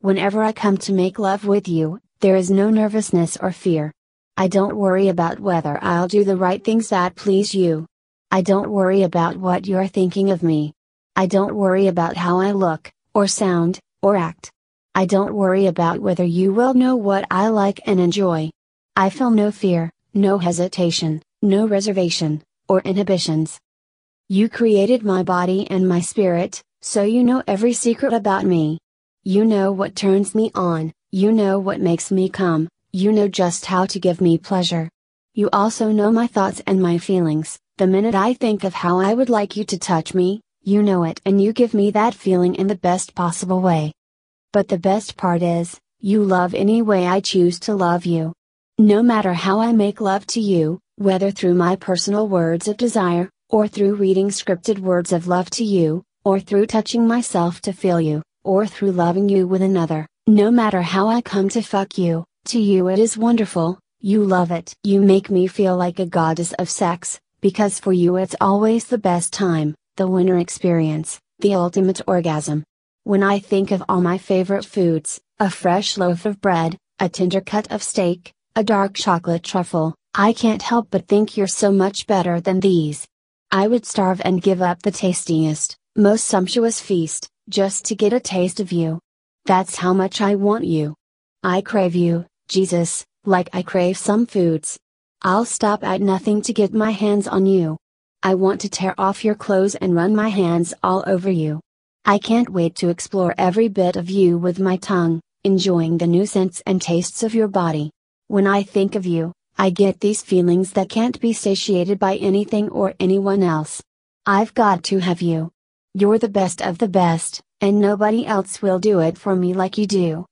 Whenever I come to make love with you, there is no nervousness or fear. I don't worry about whether I'll do the right things that please you. I don't worry about what you're thinking of me. I don't worry about how I look, or sound, or act. I don't worry about whether you will know what I like and enjoy. I feel no fear, no hesitation, no reservation, or inhibitions. You created my body and my spirit, so you know every secret about me. You know what turns me on, you know what makes me come, you know just how to give me pleasure. You also know my thoughts and my feelings. The minute I think of how I would like you to touch me, you know it and you give me that feeling in the best possible way. But the best part is, you love any way I choose to love you. No matter how I make love to you, whether through my personal words of desire, or through reading scripted words of love to you, or through touching myself to feel you, or through loving you with another, no matter how I come to fuck you, to you it is wonderful, you love it. You make me feel like a goddess of sex, because for you it's always the best time, the winner experience, the ultimate orgasm. When I think of all my favorite foods, a fresh loaf of bread, a tender cut of steak, a dark chocolate truffle, I can't help but think you're so much better than these. I would starve and give up the tastiest, most sumptuous feast, just to get a taste of you. That's how much I want you. I crave you, Jesus, like I crave some foods. I'll stop at nothing to get my hands on you. I want to tear off your clothes and run my hands all over you. I can't wait to explore every bit of you with my tongue, enjoying the new scents and tastes of your body. When I think of you, I get these feelings that can't be satiated by anything or anyone else. I've got to have you. You're the best of the best, and nobody else will do it for me like you do.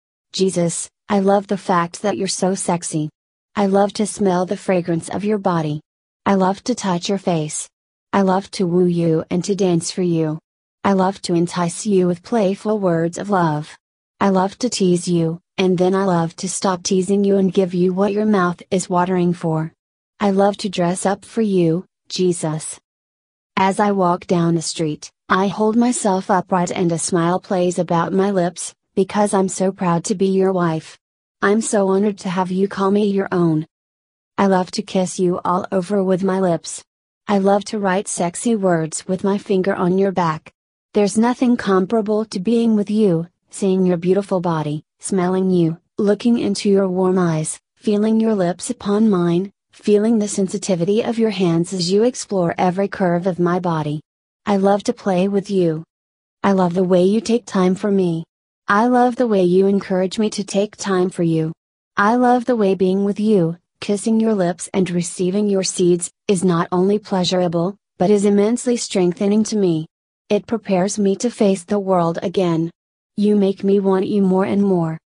Jesus, I love the fact that you're so sexy. I love to smell the fragrance of your body. I love to touch your face. I love to woo you and to dance for you. I love to entice you with playful words of love. I love to tease you, and then I love to stop teasing you and give you what your mouth is watering for. I love to dress up for you, Jesus. As I walk down the street, I hold myself upright and a smile plays about my lips, because I'm so proud to be your wife. I'm so honored to have you call me your own. I love to kiss you all over with my lips. I love to write sexy words with my finger on your back. There's nothing comparable to being with you, seeing your beautiful body, smelling you, looking into your warm eyes, feeling your lips upon mine, feeling the sensitivity of your hands as you explore every curve of my body. I love to play with you. I love the way you take time for me. I love the way you encourage me to take time for you. I love the way being with you, kissing your lips and receiving your seeds, is not only pleasurable, but is immensely strengthening to me. It prepares me to face the world again. You make me want you more and more.